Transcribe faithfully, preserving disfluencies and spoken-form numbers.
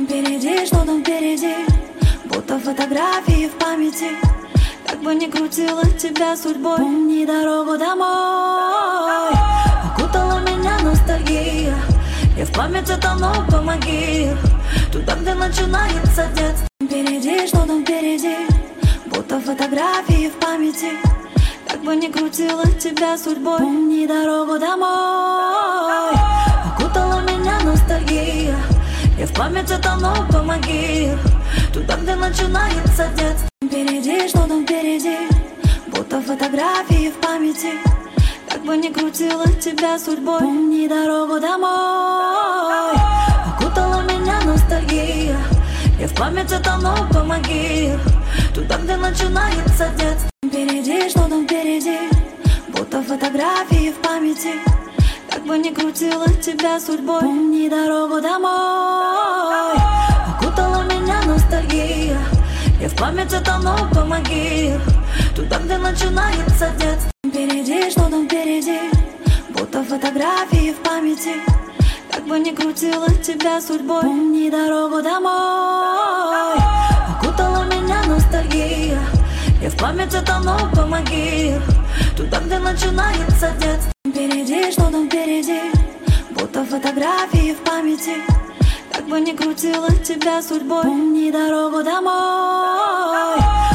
Впереди, что там впереди, будто фотографии в памяти. Как бы ни крутила тебя судьбой, помни дорогу домой. Окутала меня ностальгия, я в памяти тону, помоги. Туда, где начинается детство. Впереди, что там впереди, будто фотографии в памяти. Как бы ни крутила тебя судьбой, помни дорогу домой. Окутала меня ностальгия, я в памяти тону, помоги. Туда, где начинается детство. Впереди, что там впереди, будто фотографии в памяти. Как бы ни крутила тебя судьбой, помни дорогу домой. Окутала меня ностальгия, я в памяти тону, помоги. Туда, где начинается детство. Впереди, что там впереди, будто фотографии в памяти. Как бы ни крутила тебя судьбой, помни дорогу домой. Окутала меня ностальгия, я в памяти тону, помоги. Туда, где начинается детство. Впереди, что там впереди, будто фотографии в памяти. Как бы ни крутила тебя судьбой, помни дорогу домой. Окутала меня ностальгия, я в памяти тону, помоги. Туда, где начинается детство. Впереди, что там впереди, будто фотографии в памяти. Как бы ни крутила тебя судьбой, помни дорогу домой.